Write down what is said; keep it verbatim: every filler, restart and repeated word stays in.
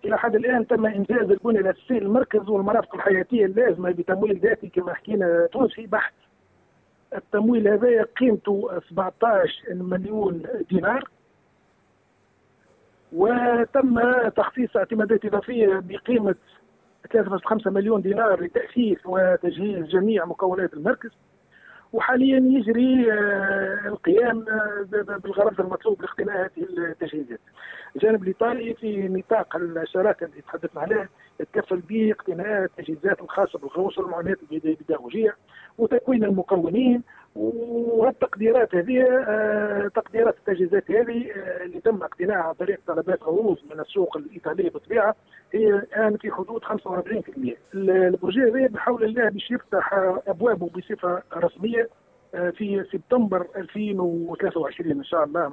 الى حد الان تم انجاز البنيه الاساسيه للمركز والمرافق الحياتيه اللازمه بتمويل ذاتي كما حكينا تونسي بحت. التمويل هذا قيمته سبعطاش مليون دينار، وتم تخصيص اعتمادات اضافيه بقيمه ثلاثة فاصلة خمسة مليون دينار لتأسيس وتجهيز جميع مكونات المركز. وحاليا يجري القيام بالغرض المطلوب لاقتناء هذه التجهيزات. الجانب الايطالي في نطاق الشراكه اللي تحدثنا عليها يتكفل باقتناء التجهيزات الخاصه بالغوص والمعونات البيداغوجيه وتكوين المكونين. والتقديرات هذه تقديرات التجهيزات هذه اللي تم اقتناعها عن طريق طلبات عروض من السوق الايطاليه بالطبيعه هي الان في حدود خمسة وأربعين بالمئة. البروجي هذا بحول الله باش يفتح ابوابه بصفه رسميه في سبتمبر ألفين وثلاثة وعشرين ان شاء الله.